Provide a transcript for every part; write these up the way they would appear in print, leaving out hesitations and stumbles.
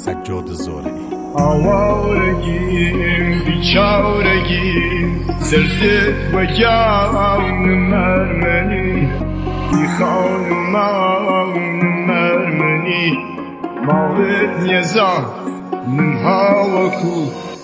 سجاد زارعی. آوارگیم بیچارگیم سرزد و جان مرمنی بی خانمان مرمنی ماورد نیزان نمها و کو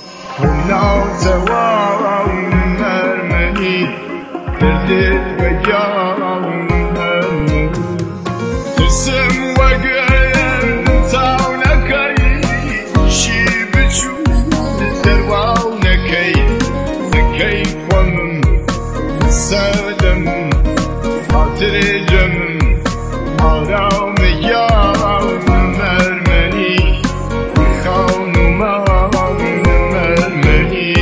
نازوان مرمنی سرزد و جان مرمنی تسم و گرم تاونکی شی بچو درواونکی نکی خوامم سردم خاطر جمم آرام یارم مرمنی خانومان مرمنی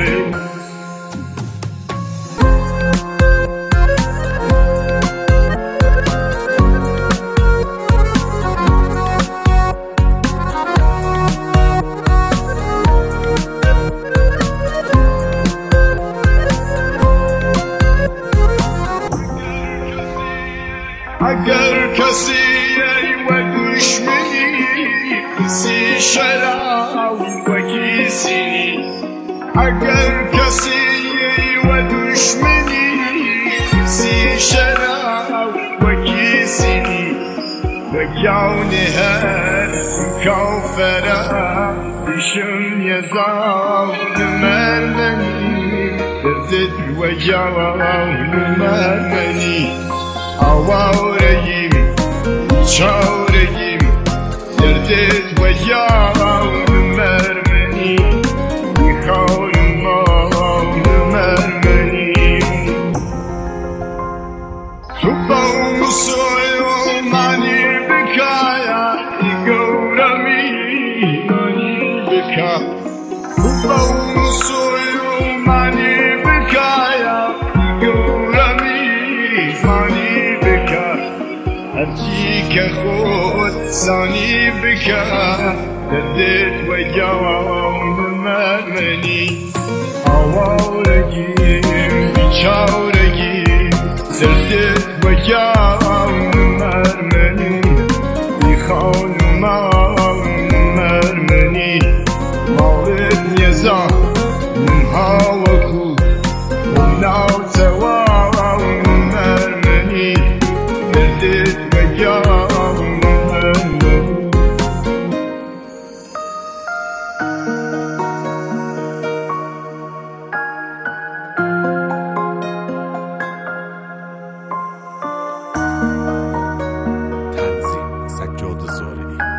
اگر کسی ای و دشمنی کسی شراب و کسی اگر کسی ای و دشمنی کسی شراب و کسی و جان هر کافره بشم یزان مرمنی دردت و جان مرمنی آوارگیم چارگیم دردت و جان مرمنی خانمان مرمنی تو با مسلمانی بکایا گورمی مانی بکا تو با مسلمانی بکایا گورمی مانی هرچی که خود ثانی بکن دردت و جان مرمنی آوارگیم بیچارگیم دردت و جان مرمنی بی خانومان مرمنی ماورد نیزان نمها و کو نازوان مرمنی دردت و جان مرمنی تنظیم سجاد زارعی.